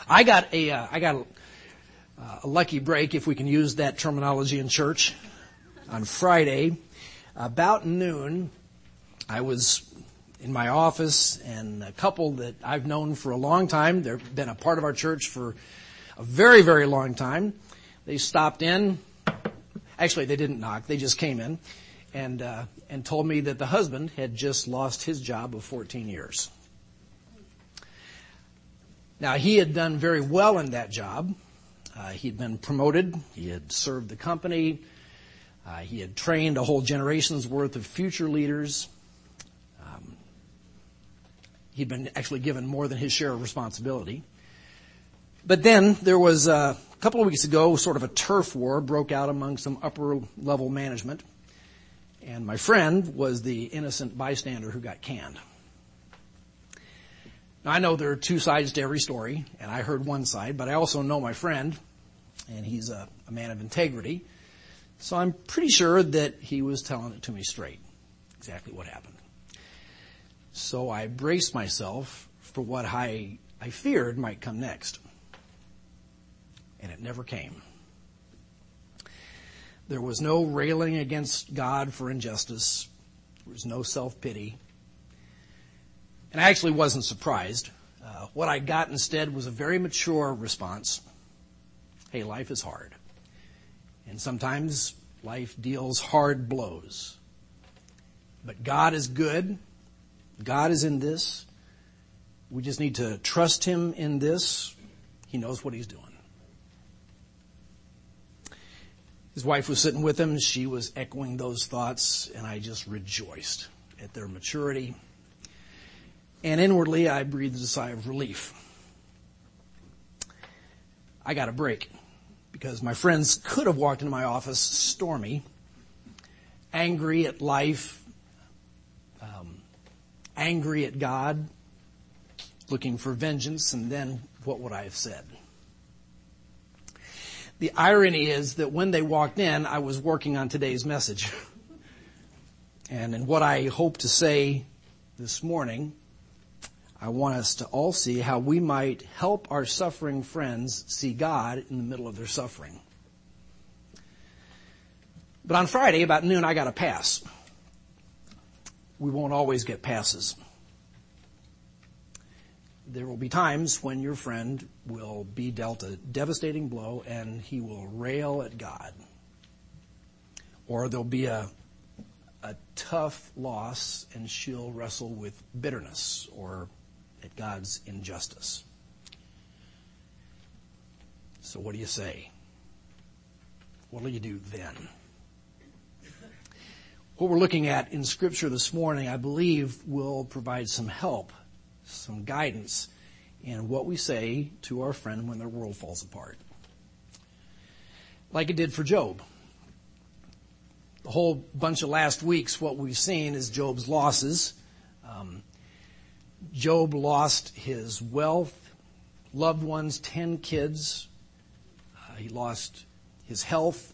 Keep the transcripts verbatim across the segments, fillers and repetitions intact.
I got a, uh, I got a, uh, a lucky break, if we can use that terminology in church. On Friday, about noon, I was in my office, and a couple that I've known for a long time, they've been a part of our church for a very, very long time. They stopped in. Actually, they didn't knock. They just came in and uh, and told me that the husband had just lost his job of fourteen years. Now, he had done very well in that job. Uh, he'd been promoted. He had served the company. Uh, he had trained a whole generation's worth of future leaders. Um, he'd been actually given more than his share of responsibility. But then there was uh, a couple of weeks ago, sort of a turf war broke out among some upper-level management. And my friend was the innocent bystander who got canned. Now, I know there are two sides to every story, and I heard one side, but I also know my friend, and he's a, a man of integrity. So I'm pretty sure that he was telling it to me straight, exactly what happened. So I braced myself for what I, I feared might come next. And it never came. There was no railing against God for injustice. There was no self-pity. And I actually wasn't surprised. Uh, what I got instead was a very mature response. Hey, life is hard. And sometimes life deals hard blows. But God is good. God is in this. We just need to trust Him in this. He knows what He's doing. His wife was sitting with him. She was echoing those thoughts, and I just rejoiced at their maturity. And inwardly, I breathed a sigh of relief. I got a break because my friends could have walked into my office stormy, angry at life, um, angry at God, looking for vengeance, and then what would I have said? The irony is that when they walked in, I was working on today's message. And in what I hope to say this morning, I want us to all see how we might help our suffering friends see God in the middle of their suffering. But on Friday, about noon, I got a pass. We won't always get passes. There will be times when your friend will be dealt a devastating blow and he will rail at God. Or there'll be a, a tough loss and she'll wrestle with bitterness or at God's injustice. So what do you say? What will you do then? What we're looking at in Scripture this morning, I believe, will provide some help, some guidance in what we say to our friend when their world falls apart. Like it did for Job. The whole bunch of last weeks, what we've seen is Job's losses. Um, Job lost his wealth, loved ones, ten kids. Uh, he lost his health.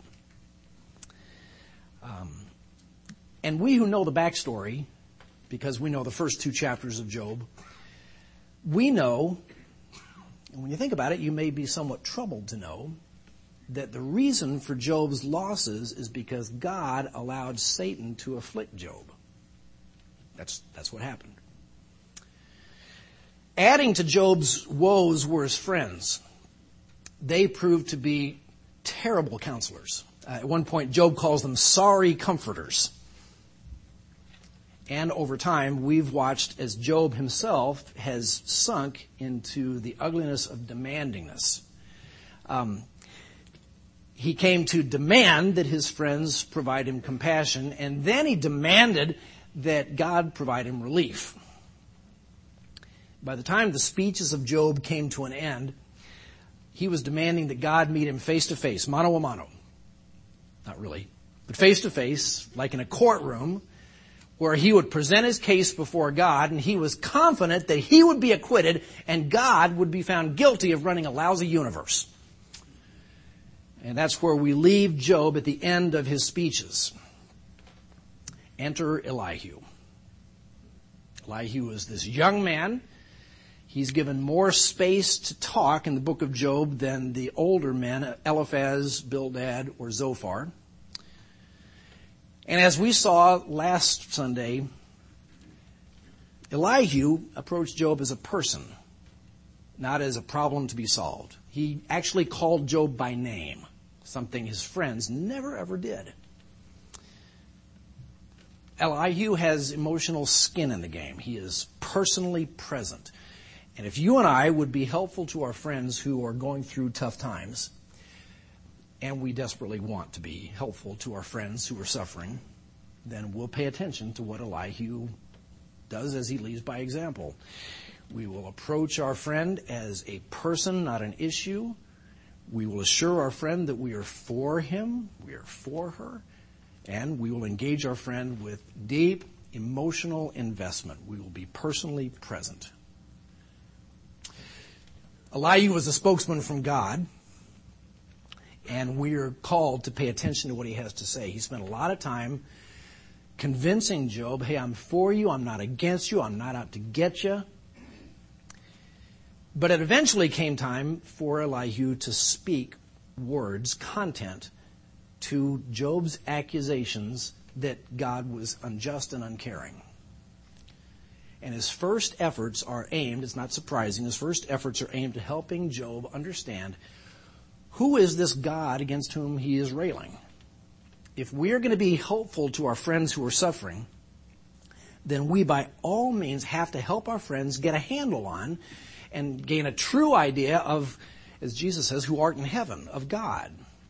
Um, and we who know the backstory, because we know the first two chapters of Job, we know, and when you think about it, you may be somewhat troubled to know, that the reason for Job's losses is because God allowed Satan to afflict Job. That's, that's what happened. Adding to Job's woes were his friends. They proved to be terrible counselors. Uh, at one point, Job calls them sorry comforters. And over time, we've watched as Job himself has sunk into the ugliness of demandingness. Um, he came to demand that his friends provide him compassion, and then he demanded that God provide him relief. By the time the speeches of Job came to an end, he was demanding that God meet him face to face, mano a mano. Not really, but face to face, like in a courtroom, where he would present his case before God, and he was confident that he would be acquitted and God would be found guilty of running a lousy universe. And that's where we leave Job at the end of his speeches. Enter Elihu. Elihu is this young man. He's given more space to talk in the book of Job than the older men, Eliphaz, Bildad, or Zophar. And as we saw last Sunday, Elihu approached Job as a person, not as a problem to be solved. He actually called Job by name, something his friends never ever did. Elihu has emotional skin in the game. He is personally present. And if you and I would be helpful to our friends who are going through tough times, and we desperately want to be helpful to our friends who are suffering, then we'll pay attention to what Elihu does as he leads by example. We will approach our friend as a person, not an issue. We will assure our friend that we are for him, we are for her, and we will engage our friend with deep emotional investment. We will be personally present. Elihu was a spokesman from God, and we are called to pay attention to what he has to say. He spent a lot of time convincing Job, hey, I'm for you, I'm not against you, I'm not out to get you. But it eventually came time for Elihu to speak words, content, to Job's accusations that God was unjust and uncaring. And his first efforts are aimed, it's not surprising, his first efforts are aimed at helping Job understand who is this God against whom he is railing. If we are going to be helpful to our friends who are suffering, then we by all means have to help our friends get a handle on and gain a true idea of, as Jesus says, who art in heaven, of God.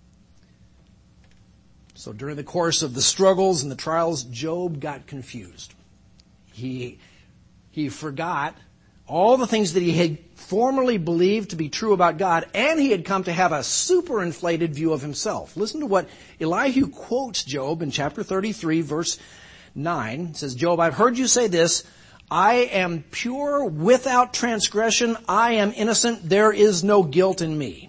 So during the course of the struggles and the trials, Job got confused. He, he forgot all the things that he had formerly believed to be true about God, and he had come to have a superinflated view of himself. Listen to what Elihu quotes Job in chapter thirty-three, verse nine. It says, Job, I've heard you say this, I am pure without transgression, I am innocent, there is no guilt in me.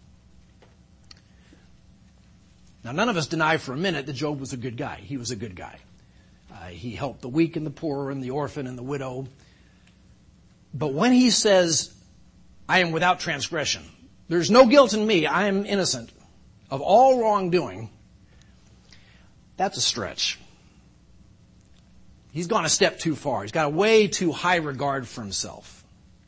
Now, none of us deny for a minute that Job was a good guy. He was a good guy. Uh, he helped the weak and the poor and the orphan and the widow. But when he says, I am without transgression, there's no guilt in me, I am innocent of all wrongdoing, that's a stretch. He's gone a step too far. He's got a way too high regard for himself.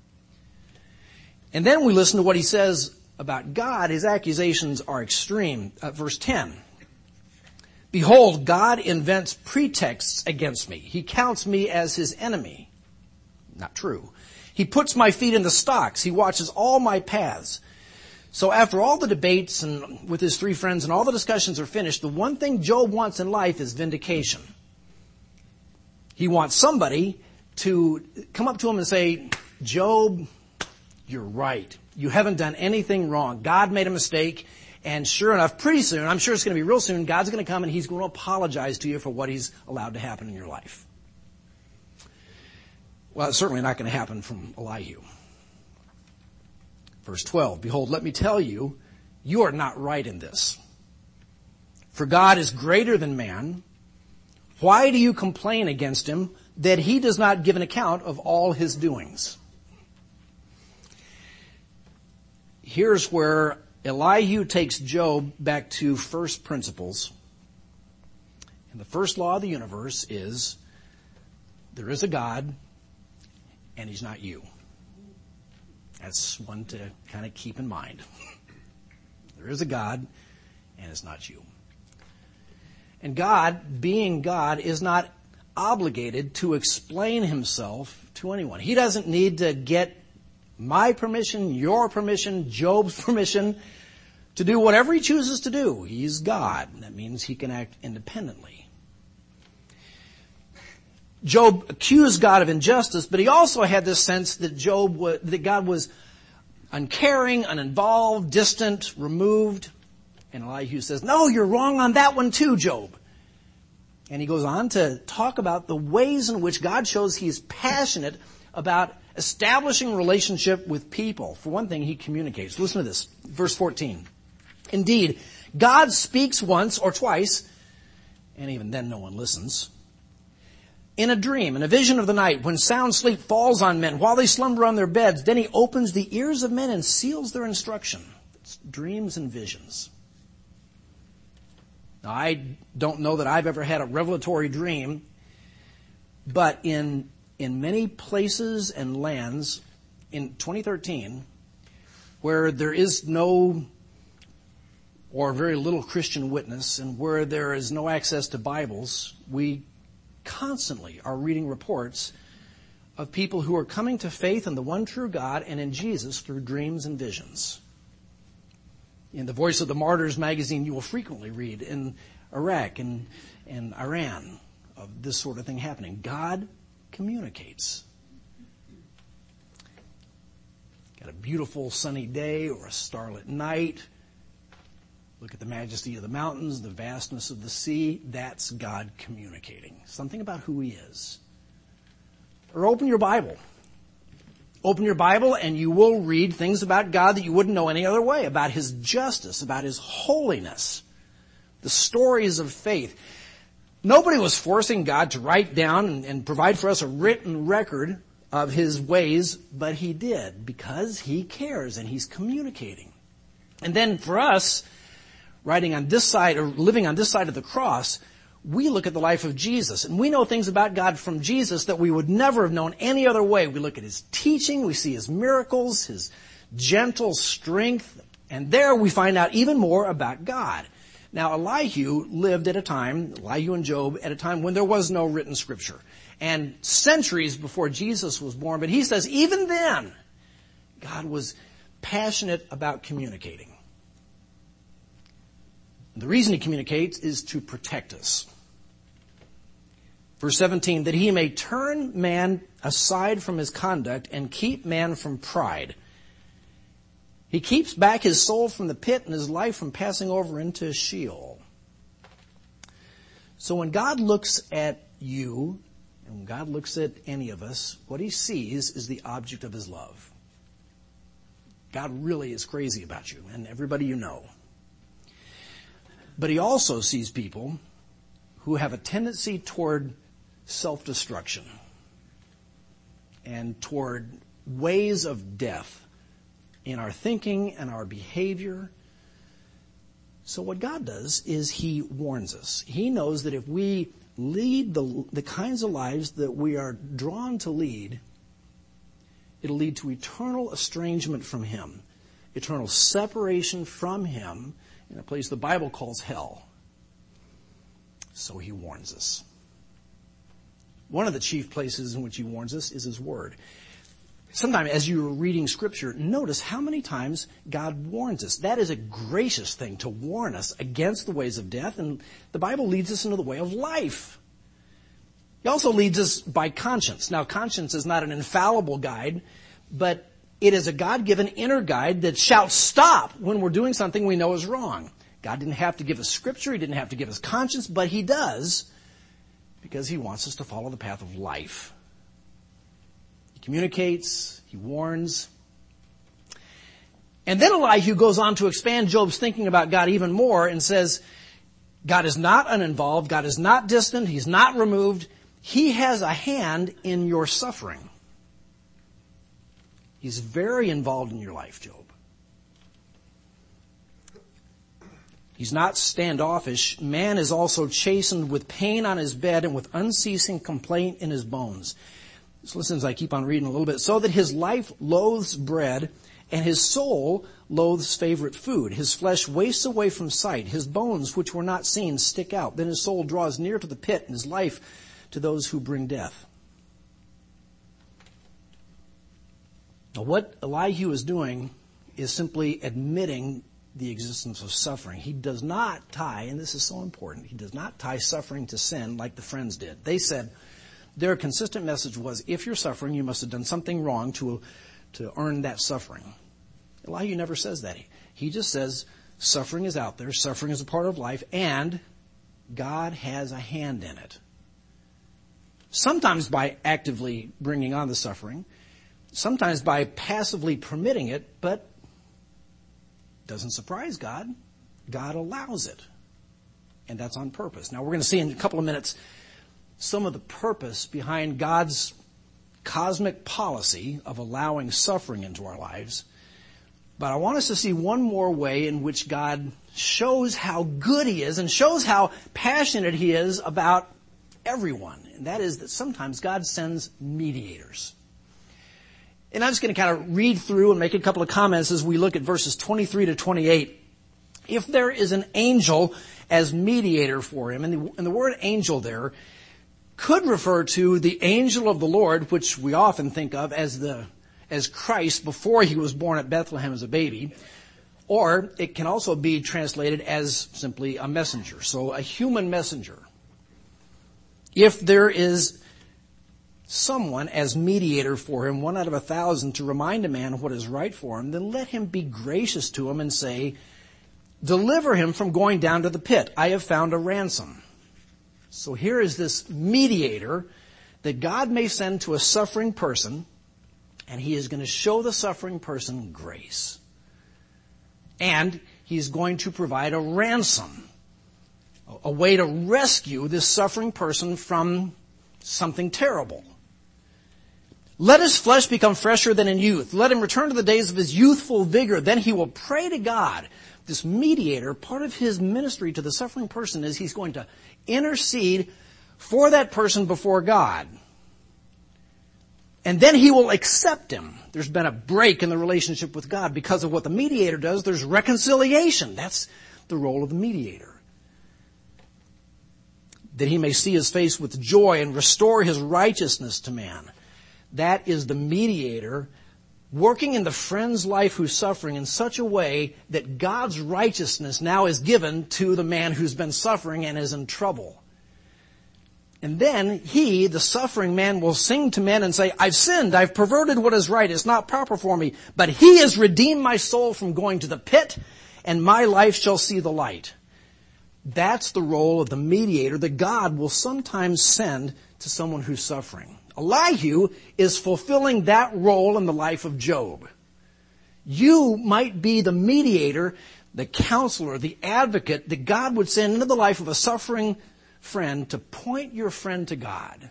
And then we listen to what he says about God. His accusations are extreme. Uh, verse ten. Behold, God invents pretexts against me. He counts me as his enemy. Not true. He puts my feet in the stocks. He watches all my paths. So after all the debates and with his three friends and all the discussions are finished, the one thing Job wants in life is vindication. He wants somebody to come up to him and say, Job, you're right. You haven't done anything wrong. God made a mistake. And sure enough, pretty soon, I'm sure it's going to be real soon, God's going to come and he's going to apologize to you for what he's allowed to happen in your life. Well, it's certainly not going to happen from Elihu. Verse twelve, behold, let me tell you, you are not right in this. For God is greater than man. Why do you complain against him that he does not give an account of all his doings? Here's where Elihu takes Job back to first principles. And the first law of the universe is there is a God and he's not you. That's one to kind of keep in mind. There is a God and it's not you. And God, being God, is not obligated to explain himself to anyone. He doesn't need to get my permission, your permission, Job's permission to do whatever he chooses to do. He's God. That means he can act independently. Job accused God of injustice, but he also had this sense that Job was, that God was uncaring, uninvolved, distant, removed. And Elihu says, no, you're wrong on that one too, Job. And he goes on to talk about the ways in which God shows he's passionate about establishing relationship with people. For one thing, he communicates. Listen to this. Verse fourteen. Indeed, God speaks once or twice, and even then no one listens. in a dream, in a vision of the night, when sound sleep falls on men while they slumber on their beds, then he opens the ears of men and seals their instruction. It's dreams and visions. Now, I don't know that I've ever had a revelatory dream, but in in many places and lands in twenty thirteen, where there is no or very little Christian witness and where there is no access to Bibles, we constantly are reading reports of people who are coming to faith in the one true God and in Jesus through dreams and visions. In the Voice of the Martyrs magazine, you will frequently read in Iraq and, and Iran of this sort of thing happening. God communicates. Got a beautiful sunny day or a starlit night. Look at the majesty of the mountains, the vastness of the sea. That's God communicating. Something about who he is. Or open your Bible. Open your Bible and you will read things about God that you wouldn't know any other way. About his justice, about his holiness. The stories of faith. Nobody was forcing God to write down and, and provide for us a written record of his ways, but he did because he cares and he's communicating. And then for us, writing on this side or living on this side of the cross, we look at the life of Jesus and we know things about God from Jesus that we would never have known any other way. We look at his teaching, we see his miracles, his gentle strength, and there we find out even more about God. Now, Elihu lived at a time, Elihu and Job, at a time when there was no written scripture. And centuries before Jesus was born. But he says even then, God was passionate about communicating. The reason he communicates is to protect us. Verse seventeen, that he may turn man aside from his conduct and keep man from pride. He keeps back his soul from the pit and his life from passing over into Sheol. So when God looks at you, and when God looks at any of us, what he sees is the object of his love. God really is crazy about you and everybody you know. But he also sees people who have a tendency toward self-destruction and toward ways of death in our thinking and our behavior. So what God does is he warns us. He knows that if we lead the, the kinds of lives that we are drawn to lead, it'll lead to eternal estrangement from him, eternal separation from him in a place the Bible calls hell. So he warns us. One of the chief places in which he warns us is his word. Sometimes as you're reading scripture, notice how many times God warns us. That is a gracious thing to warn us against the ways of death, and the Bible leads us into the way of life. He also leads us by conscience. Now, conscience is not an infallible guide, but it is a God-given inner guide that shouts stop when we're doing something we know is wrong. God didn't have to give us scripture, he didn't have to give us conscience, but he does because he wants us to follow the path of life. He communicates, he warns. And then Elihu goes on to expand Job's thinking about God even more and says, God is not uninvolved, God is not distant, he's not removed. He has a hand in your suffering. He's very involved in your life, Job. He's not standoffish. Man is also chastened with pain on his bed and with unceasing complaint in his bones. So listen as I keep on reading a little bit. So that his life loathes bread and his soul loathes favorite food. His flesh wastes away from sight. His bones, which were not seen, stick out. Then his soul draws near to the pit and his life to those who bring death. Now, what Elihu is doing is simply admitting the existence of suffering. He does not tie, and this is so important, he does not tie suffering to sin like the Friends did. They said their consistent message was, if you're suffering, you must have done something wrong to, to earn that suffering. Elihu never says that. He, he just says suffering is out there, suffering is a part of life, and God has a hand in it. Sometimes by actively bringing on the suffering, sometimes by passively permitting it, but doesn't surprise God. God allows it. And that's on purpose. Now we're going to see in a couple of minutes some of the purpose behind God's cosmic policy of allowing suffering into our lives. But I want us to see one more way in which God shows how good he is and shows how passionate he is about everyone. And that is that sometimes God sends mediators. And I'm just going to kind of read through and make a couple of comments as we look at verses twenty-three to twenty-eight. If there is an angel as mediator for him, and the, and the word angel there could refer to the angel of the Lord, which we often think of as the as Christ before he was born at Bethlehem as a baby, or it can also be translated as simply a messenger, so a human messenger. If there is someone as mediator for him, one out of a thousand, to remind a man what is right for him, then let him be gracious to him and say, deliver him from going down to the pit. I have found a ransom. So here is this mediator that God may send to a suffering person, and he is going to show the suffering person grace. And he's going to provide a ransom, a way to rescue this suffering person from something terrible. Let his flesh become fresher than in youth. Let him return to the days of his youthful vigor. Then he will pray to God. This mediator, part of his ministry to the suffering person is he's going to intercede for that person before God. And then he will accept him. There's been a break in the relationship with God because of what the mediator does. There's reconciliation. That's the role of the mediator. That he may see his face with joy and restore his righteousness to man. That is the mediator working in the friend's life who's suffering in such a way that God's righteousness now is given to the man who's been suffering and is in trouble. And then he, the suffering man, will sing to men and say, I've sinned, I've perverted what is right, it's not proper for me, but he has redeemed my soul from going to the pit, and my life shall see the light. That's the role of the mediator that God will sometimes send to someone who's suffering. Elihu is fulfilling that role in the life of Job. You might be the mediator, the counselor, the advocate that God would send into the life of a suffering friend to point your friend to God.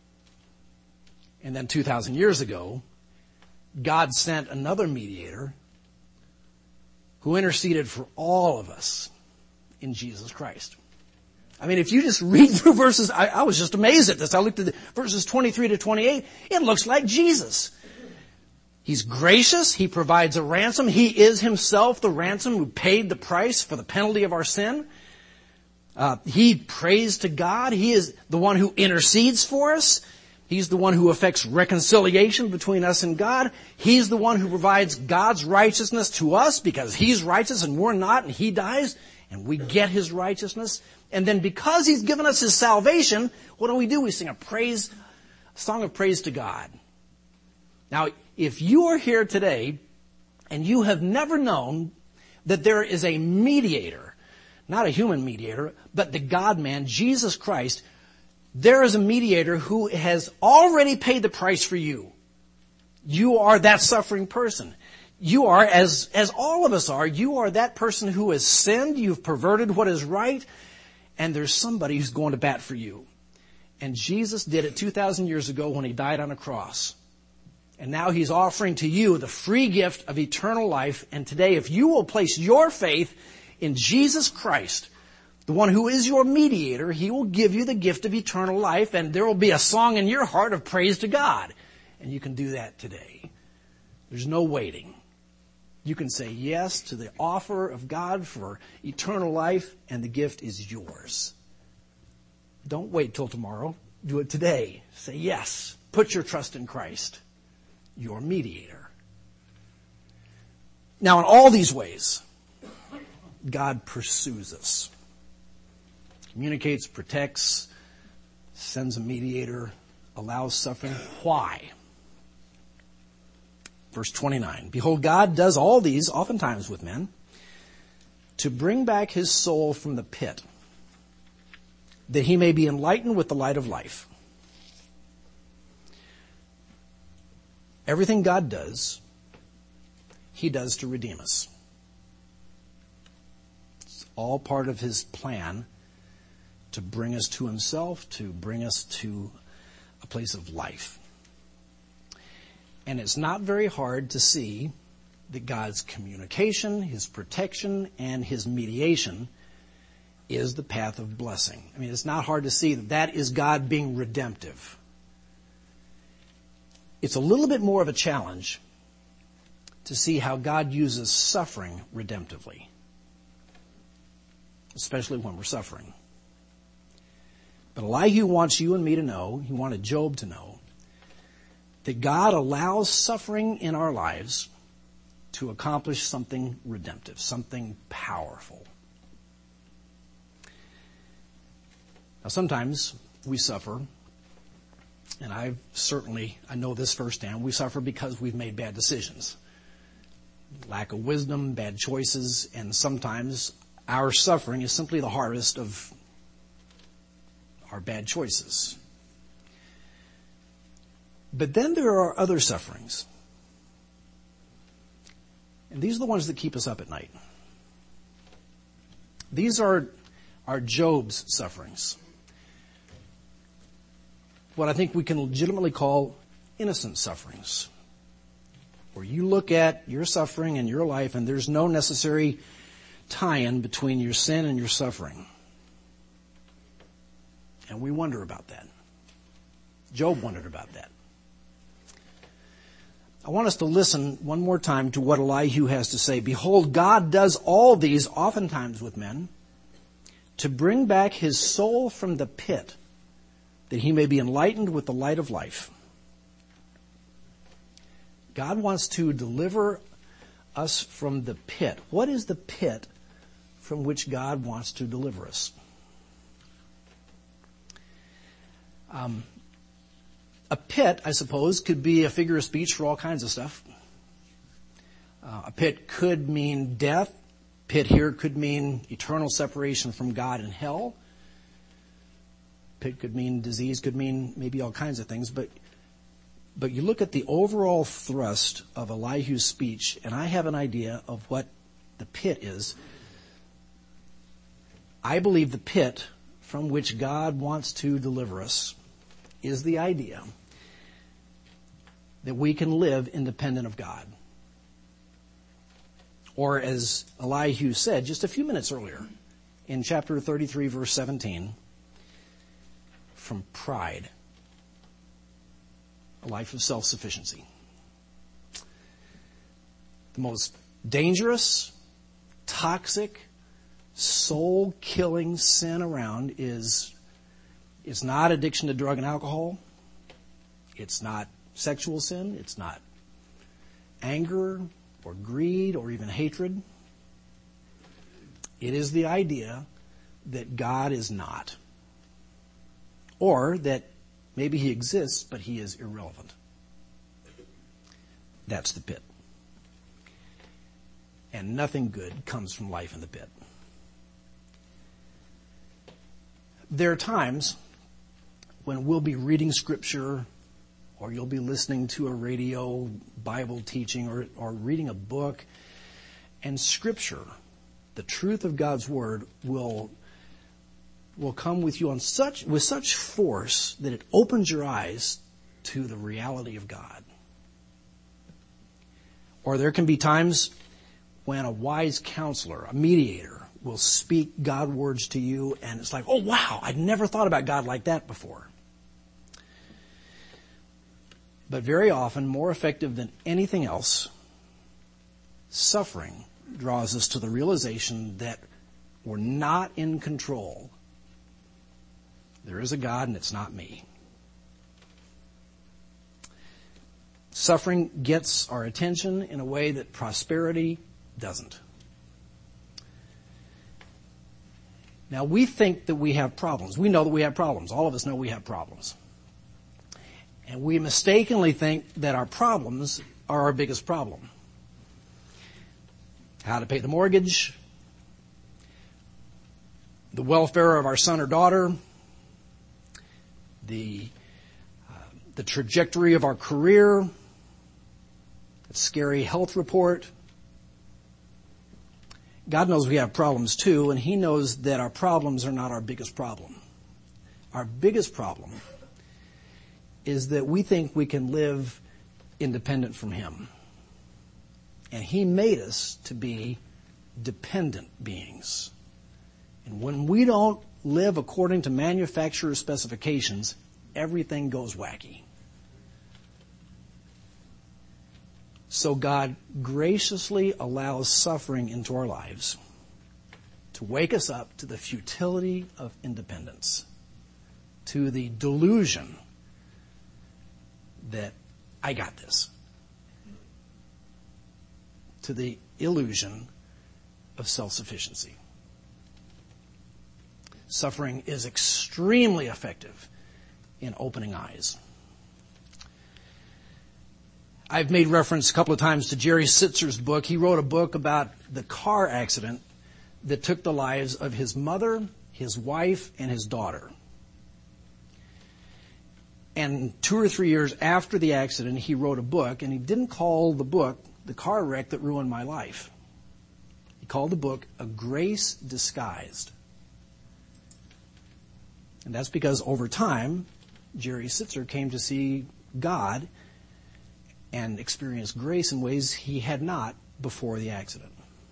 And then two thousand years ago, God sent another mediator who interceded for all of us in Jesus Christ. I mean, if you just read through verses, I, I was just amazed at this. I looked at the verses twenty-three to twenty-eight. It looks like Jesus. He's gracious. He provides a ransom. He is himself the ransom who paid the price for the penalty of our sin. Uh, he prays to God. He is the one who intercedes for us. He's the one who effects reconciliation between us and God. He's the one who provides God's righteousness to us because he's righteous and we're not, and he dies and we get his righteousness. And then because he's given us his salvation, what do we do? We sing a praise, a song of praise to God. Now, if you are here today and you have never known that there is a mediator, not a human mediator, but the God-man, Jesus Christ, there is a mediator who has already paid the price for you. You are that suffering person. You are, as, as all of us are, you are that person who has sinned, you've perverted what is right, and there's somebody who's going to bat for you. And Jesus did it two thousand years ago when he died on a cross. And now he's offering to you the free gift of eternal life. And today, if you will place your faith in Jesus Christ, the one who is your mediator, he will give you the gift of eternal life, and there will be a song in your heart of praise to God. And you can do that today. There's no waiting. You can say yes to the offer of God for eternal life, and the gift is yours. Don't wait till tomorrow. Do it today. Say yes. Put your trust in Christ, your mediator. Now, in all these ways, God pursues us. Communicates, protects, sends a mediator, allows suffering. Why? Verse twenty-nine, behold, God does all these, oftentimes with men, to bring back his soul from the pit, that he may be enlightened with the light of life. Everything God does, he does to redeem us. It's all part of his plan to bring us to himself, to bring us to a place of life. And it's not very hard to see that God's communication, his protection, and his mediation is the path of blessing. I mean, it's not hard to see that that is God being redemptive. It's a little bit more of a challenge to see how God uses suffering redemptively, especially when we're suffering. But Elihu wants you and me to know, he wanted Job to know, that God allows suffering in our lives to accomplish something redemptive, something powerful. Now, sometimes we suffer, and I've certainly, I know this firsthand, we suffer because we've made bad decisions. Lack of wisdom, bad choices, and sometimes our suffering is simply the harvest of our bad choices. But then there are other sufferings. And these are the ones that keep us up at night. These are, are Job's sufferings. What I think we can legitimately call innocent sufferings. Where you look at your suffering and your life and there's no necessary tie-in between your sin and your suffering. And we wonder about that. Job wondered about that. I want us to listen one more time to what Elihu has to say. Behold, God does all these oftentimes with men to bring back his soul from the pit, that he may be enlightened with the light of life. God wants to deliver us from the pit. What is the pit from which God wants to deliver us? Um, a pit, I suppose, could be a figure of speech for all kinds of stuff. Uh, a pit could mean death. Pit here could mean eternal separation from God in hell. Pit could mean disease, could mean maybe all kinds of things. But but you look at the overall thrust of Elihu's speech, and I have an idea of what the pit is. I believe the pit from which God wants to deliver us is the idea that we can live independent of God. Or as Elihu said just a few minutes earlier in chapter thirty-three, verse seventeen, from pride, a life of self-sufficiency. The most dangerous, toxic, soul-killing sin around is it's not addiction to drug and alcohol. It's not sexual sin. It's not anger or greed or even hatred. It is the idea that God is not. Or that maybe he exists, but he is irrelevant. That's the pit. And nothing good comes from life in the pit. There are times when we'll be reading scripture, or you'll be listening to a radio Bible teaching, or, or reading a book, and scripture, the truth of God's word, will will come with you on such with such force that it opens your eyes to the reality of God. Or there can be times when a wise counselor, a mediator, will speak God words to you, and it's like, oh wow, I'd never thought about God like that before. But very often, more effective than anything else, suffering draws us to the realization that we're not in control. There is a God, and it's not me. Suffering gets our attention in a way that prosperity doesn't. Now, we think that we have problems. We know that we have problems. All of us know we have problems. And we mistakenly think that our problems are our biggest problem. How to pay the mortgage, the welfare of our son or daughter, the uh, the trajectory of our career, a scary health report. God knows we have problems too, and he knows that our problems are not our biggest problem. Our biggest problem is that we think we can live independent from Him. And He made us to be dependent beings. And when we don't live according to manufacturer's specifications, everything goes wacky. So God graciously allows suffering into our lives to wake us up to the futility of independence, to the delusion that I got this, to the illusion of self-sufficiency. Suffering is extremely effective in opening eyes. I've made reference a couple of times to Jerry Sitzer's book. He wrote a book about the car accident that took the lives of his mother, his wife, and his daughter. And two or three years after the accident, he wrote a book, and he didn't call the book The Car Wreck That Ruined My Life. He called the book A Grace Disguised. And that's because over time, Jerry Sitzer came to see God and experienced grace in ways he had not before the accident.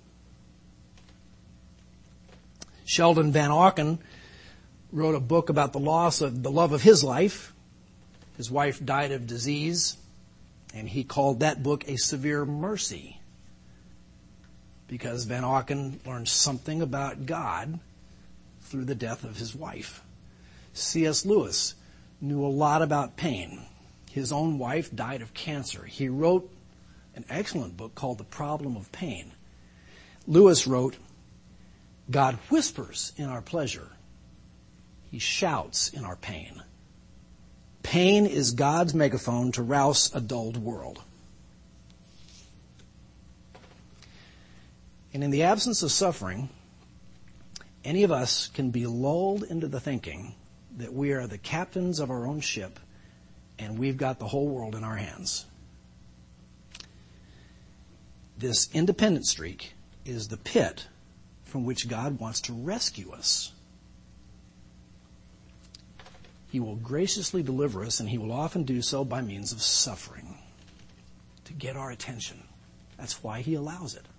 Sheldon Van Auken wrote a book about the loss of the love of his life. His wife died of disease, and he called that book A Severe Mercy, because Van Auken learned something about God through the death of his wife. C S Lewis knew a lot about pain. His own wife died of cancer. He wrote an excellent book called The Problem of Pain. Lewis wrote, God whispers in our pleasure. He shouts in our pain. Pain is God's megaphone to rouse a dulled world. And in the absence of suffering, any of us can be lulled into the thinking that we are the captains of our own ship and we've got the whole world in our hands. This independent streak is the pit from which God wants to rescue us. He will graciously deliver us, and He will often do so by means of suffering to get our attention. That's why He allows it.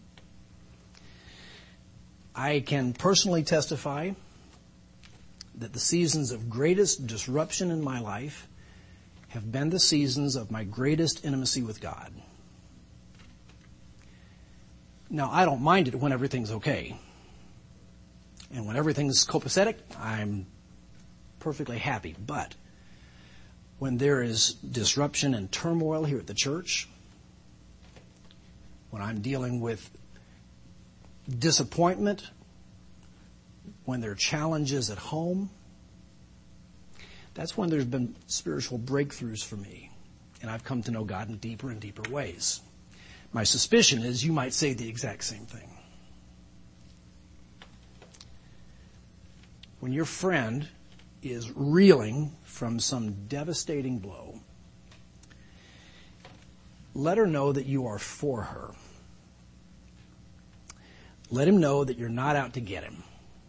I can personally testify that the seasons of greatest disruption in my life have been the seasons of my greatest intimacy with God. Now, I don't mind it when everything's okay. And when everything's copacetic, I'm perfectly happy. But when there is disruption and turmoil here at the church, when I'm dealing with disappointment, when there are challenges at home, that's when there's been spiritual breakthroughs for me. And I've come to know God in deeper and deeper ways. My suspicion is you might say the exact same thing. When your friend is reeling from some devastating blow, let her know that you are for her. Let him know that you're not out to get him.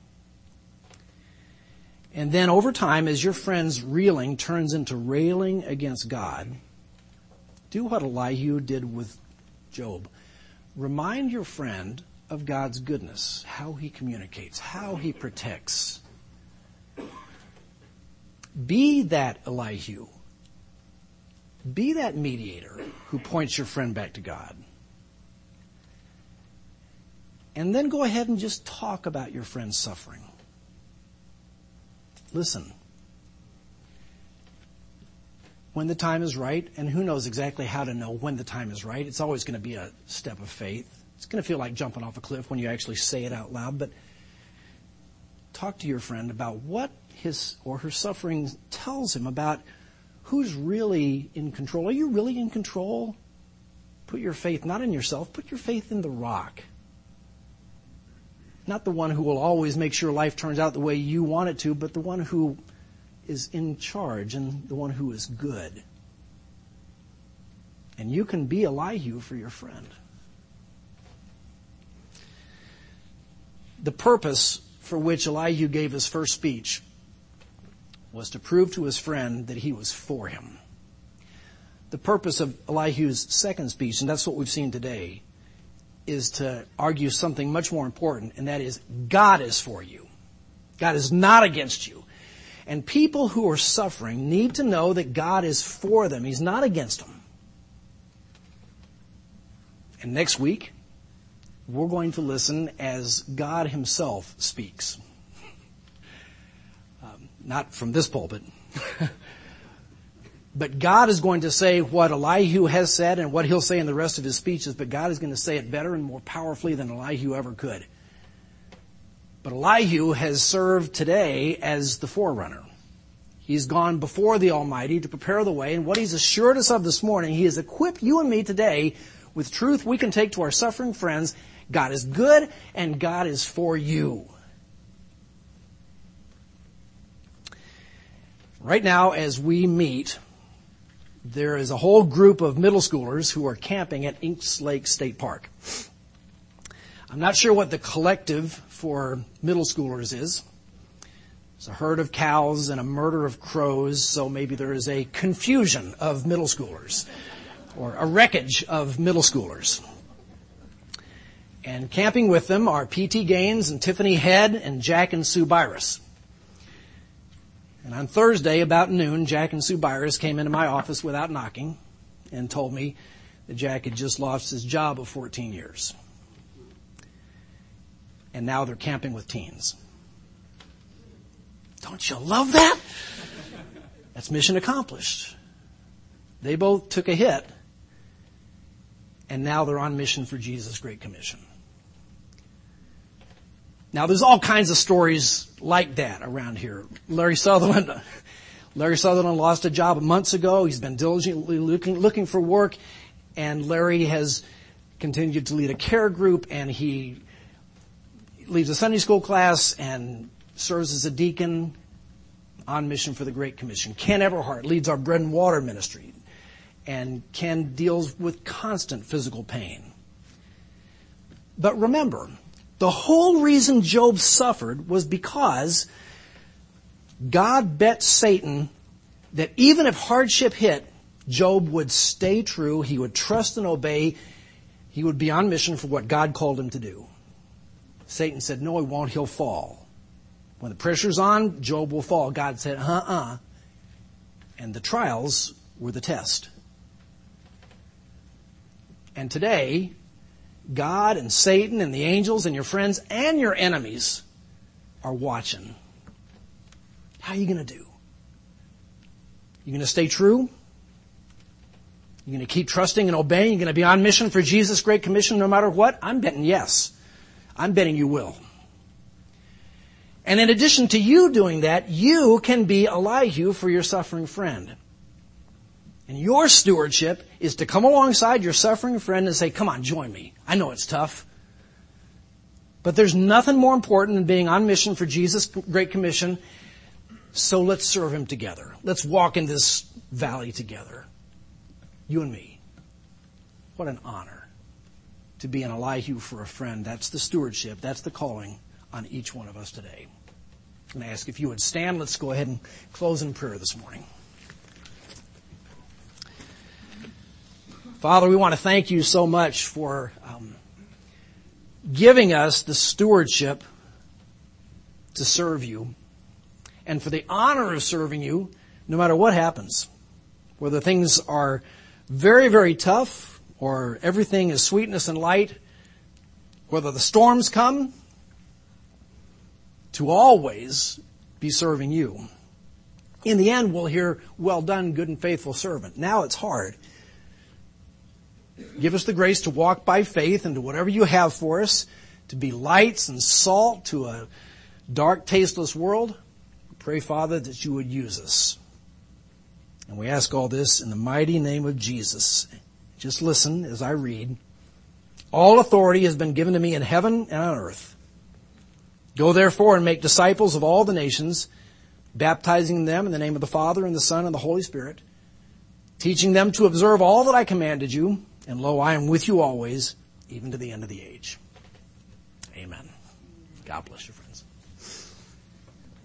And then over time, as your friend's reeling turns into railing against God, do what Elihu did with Job. Remind your friend of God's goodness, how He communicates, how He protects. Be that Elihu. Be that mediator who points your friend back to God. And then go ahead and just talk about your friend's suffering. Listen. When the time is right, and who knows exactly how to know when the time is right, it's always going to be a step of faith. It's going to feel like jumping off a cliff when you actually say it out loud, but talk to your friend about what his or her suffering tells him about who's really in control. Are you really in control? Put your faith not in yourself, put your faith in the rock. Not the one who will always make sure life turns out the way you want it to, but the one who is in charge and the one who is good. And you can be Elihu for your friend. The purpose for which Elihu gave his first speech was to prove to his friend that he was for him. The purpose of Elihu's second speech, and that's what we've seen today, is to argue something much more important, and that is God is for you. God is not against you. And people who are suffering need to know that God is for them. He's not against them. And next week, we're going to listen as God himself speaks. Um, not from this pulpit. But God is going to say what Elihu has said and what he'll say in the rest of his speeches, but God is going to say it better and more powerfully than Elihu ever could. But Elihu has served today as the forerunner. He's gone before the Almighty to prepare the way, and what he's assured us of this morning, he has equipped you and me today with truth we can take to our suffering friends. God is good, and God is for you. Right now, as we meet, there is a whole group of middle schoolers who are camping at Inks Lake State Park. I'm not sure what the collective for middle schoolers is. There's a herd of cows and a murder of crows, so maybe there is a confusion of middle schoolers, or a wreckage of middle schoolers. And camping with them are P T Gaines and Tiffany Head and Jack and Sue Byris. And on Thursday, about noon, Jack and Sue Byris came into my office without knocking and told me that Jack had just lost his job of fourteen years. And now they're camping with teens. Don't you love that? That's mission accomplished. They both took a hit, and now they're on mission for Jesus' Great Commission. Now, there's all kinds of stories like that around here. Larry Sutherland, Larry Sutherland lost a job months ago. He's been diligently looking, looking for work, and Larry has continued to lead a care group, and he leads a Sunday school class and serves as a deacon on mission for the Great Commission. Ken Everhart leads our bread and water ministry, and Ken deals with constant physical pain. But remember, the whole reason Job suffered was because God bet Satan that even if hardship hit, Job would stay true, he would trust and obey, he would be on mission for what God called him to do. Satan said, no, he won't, he'll fall. When the pressure's on, Job will fall. God said, uh-uh. And the trials were the test. And today, God and Satan and the angels and your friends and your enemies are watching. How are you going to do? You going to stay true? You going to keep trusting and obeying? You going to be on mission for Jesus' Great Commission no matter what? I'm betting yes. I'm betting you will. And in addition to you doing that, you can be Elihu for your suffering friend. And your stewardship is to come alongside your suffering friend and say, come on, join me. I know it's tough. But there's nothing more important than being on mission for Jesus' Great Commission. So let's serve him together. Let's walk in this valley together. You and me. What an honor to be an Elihu for a friend. That's the stewardship. That's the calling on each one of us today. I'm going to ask if you would stand. Let's go ahead and close in prayer this morning. Father, we want to thank you so much for um, giving us the stewardship to serve you and for the honor of serving you no matter what happens. Whether things are very, very tough or everything is sweetness and light, whether the storms come, to always be serving you. In the end, we'll hear, well done, good and faithful servant. Now it's hard. Give us the grace to walk by faith into whatever you have for us, to be lights and salt to a dark, tasteless world. Pray, Father, that you would use us. And we ask all this in the mighty name of Jesus. Just listen as I read. All authority has been given to me in heaven and on earth. Go therefore and make disciples of all the nations, baptizing them in the name of the Father and the Son and the Holy Spirit, teaching them to observe all that I commanded you. And lo, I am with you always, even to the end of the age. Amen. God bless you.